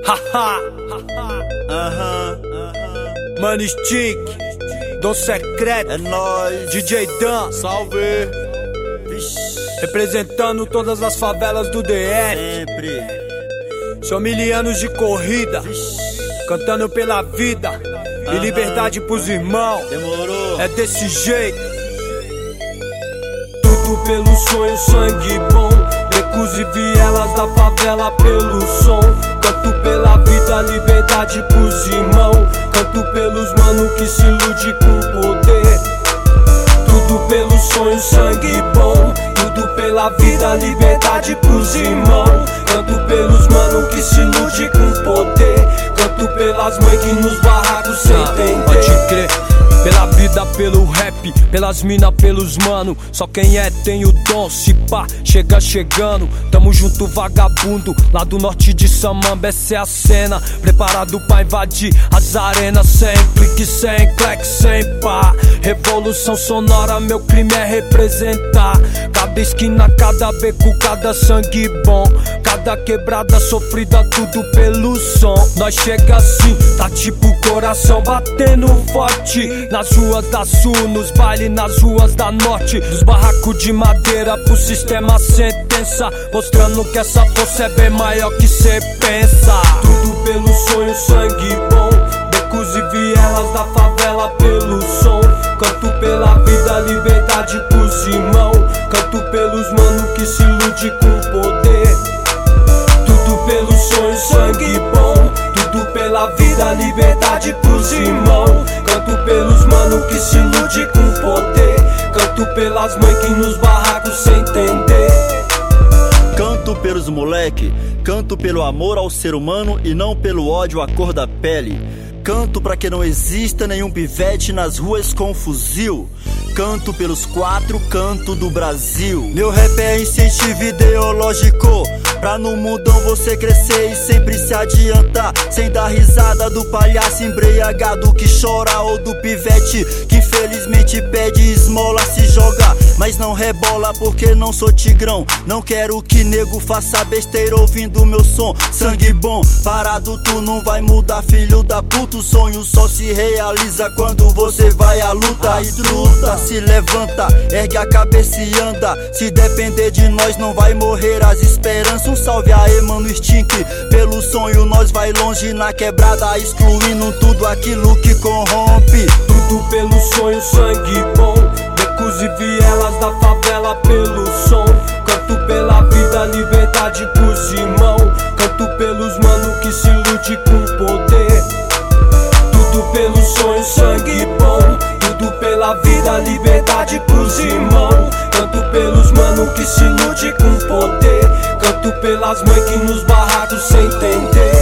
Mano Stick, Dom Secreto, é nóis. DJ Dan, Salve. representando todas as favelas do DR. Sempre. São 1000 anos de corrida, cantando pela vida e liberdade pros irmãos. Demorou. É desse jeito. Tudo pelo sonho, sangue bom. Becos e vielas da favela pelo som. Canto pela vida, liberdade pros irmãos. Canto pelos mano que se ilude com poder. Tudo pelo sonho, sangue bom. Tudo pela vida, liberdade pros irmãos. Canto pelos mano que se ilude com poder. Canto pelas mães que nos barracos sem entender. Pode crer. Pela vida, pelo rap, pelas mina, pelos mano. Só quem é tem o dom, se pá, chega chegando. Tamo junto vagabundo, lá do norte de Samamba. Essa é a cena, preparado pra invadir as arenas. Sem clique, sem clack, sem pá. Revolução sonora, meu crime é representar. Cada esquina, cada beco, cada sangue bom. Cada quebrada sofrida, tudo pelo som. Nós chega assim, tá tipo coração batendo forte. Nas ruas da sul, nos bailes, nas ruas da norte. Dos barracos de madeira pro sistema sentença. Mostrando que essa força é bem maior que cê pensa. Tudo pelo sonho, sangue bom. Becos e vielas da favela pelo som. Canto pela vida, liberdade pros irmãos. Canto pelos mano que se ilude com poder. Tudo pelo sonho, sangue bom. Tudo pela vida, liberdade pros irmãos. Canto pelos mano que se ilude com poder. Canto pelas mães que nos barracos sem entender. Canto pelos moleque, canto pelo amor ao ser humano e não pelo ódio à cor da pele. Canto pra que não exista nenhum pivete nas ruas com fuzil. Canto pelos 4 cantos do Brasil. Meu rap é incentivo ideológico, pra no mundão você crescer e sempre se adiantar. Sem dar risada do palhaço embriagado que chora, ou do pivete que infelizmente pede esmola, se joga, mas não rebola porque não sou tigrão. Não quero que nego faça besteira ouvindo meu som. Sangue bom, parado tu não vai mudar, filho da puta. O sonho só se realiza quando você vai à luta. E luta, se levanta, ergue a cabeça e anda. Se depender de nós não vai morrer as esperanças. Um salve aí, mano Stink. Pelo sonho nós vai longe na quebrada, excluindo tudo aquilo que corrompe. Tudo pelo sonho, sangue bom. Becos e vielas da favela pelo som. Canto pela vida, liberdade pros irmãos. Canto pelos mano que se ilude com poder. Tudo pelo sonho, sangue bom. Tudo pela vida, liberdade pros irmãos. Canto pelos mano que se ilude com poder. Canto pelas mães que nos barracos sem entender.